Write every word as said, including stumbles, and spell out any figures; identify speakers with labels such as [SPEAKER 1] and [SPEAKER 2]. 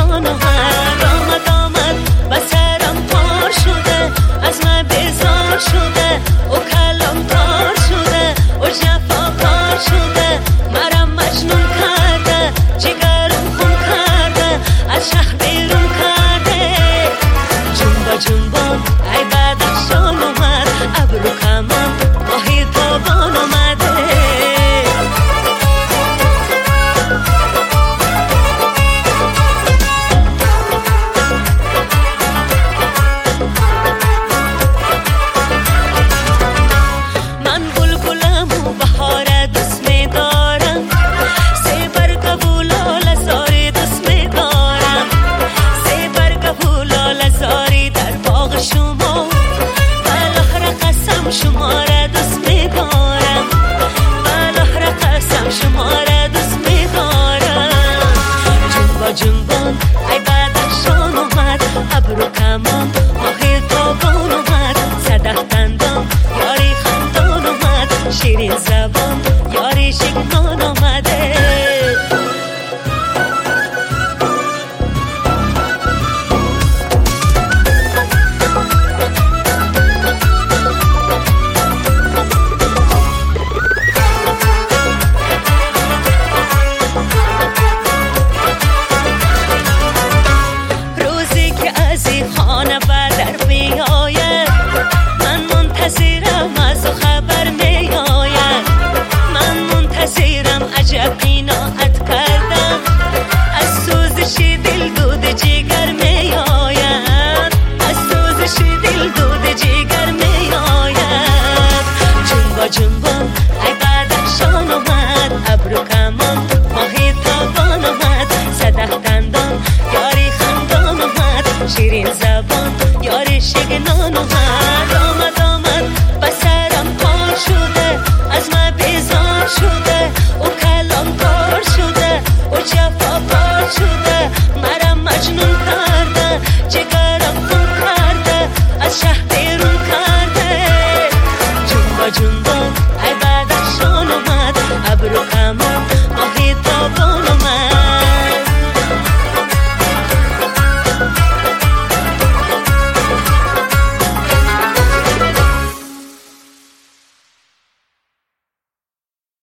[SPEAKER 1] جان من آمد آمد و سرم پار شده از من بیزار شده او کلم کار شده او جفا کار شده مرم مجنون کرده جگرم خون کرده از شهر بیرون کرده جنبا جنبا ای بدخشان اومد ابرو کمم ماهی تابان اومده من بلبلم و بهار دوست می‌دارم سه برگ و لاله زاری دوست می‌دارم سه برگ و لاله زاری در باغ شما بلهر قسم شما را دوست می‌دارم بلهر قسم شما را دوست می‌دارم جنبا جنبا ای